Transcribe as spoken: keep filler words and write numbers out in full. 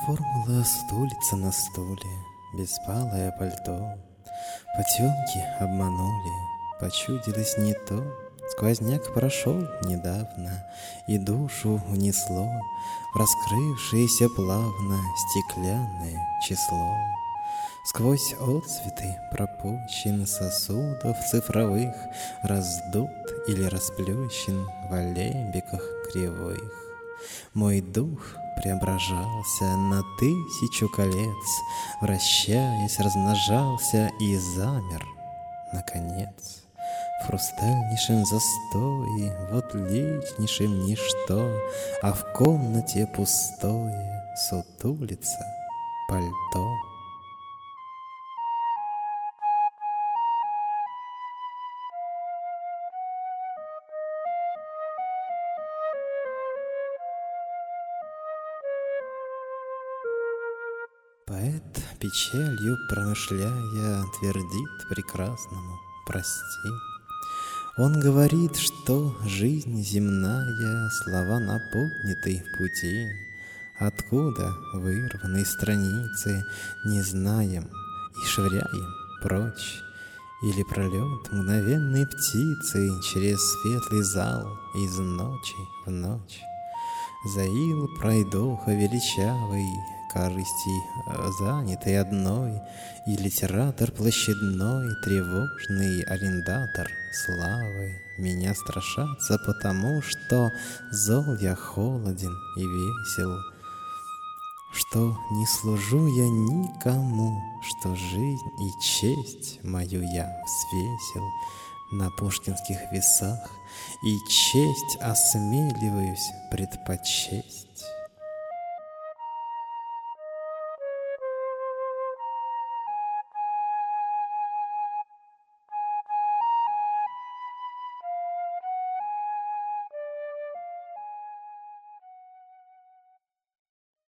Формула стулица на стуле, беспалое пальто. Потемки обманули, почудилось не то. Сквозняк прошел недавно, и душу унесло в раскрывшееся плавно стеклянное число. Сквозь отцветы пропущен сосудов цифровых, раздут или расплющен в алебиках кривых. Мой дух преображался на тысячу колец, вращаясь, размножался и замер, наконец. В хрустальнейшем застое, в отличнейшем ничто, а в комнате пустое сутулится пальто. Поэт, печалью промышляя, твердит прекрасному «прости». Он говорит, что жизнь земная, слова напомняты в пути. Откуда вырванные страницы, не знаем и швыряем прочь. Или пролет мгновенной птицы через светлый зал из ночи в ночь. Заил пройдоха величавый, корысти занятый одной, и литератор площадной, тревожный арендатор славы. Меня страшатся потому, что зол я, холоден и весел, что не служу я никому, что жизнь и честь мою я взвесил на пушкинских весах, и честь осмеливаюсь предпочесть.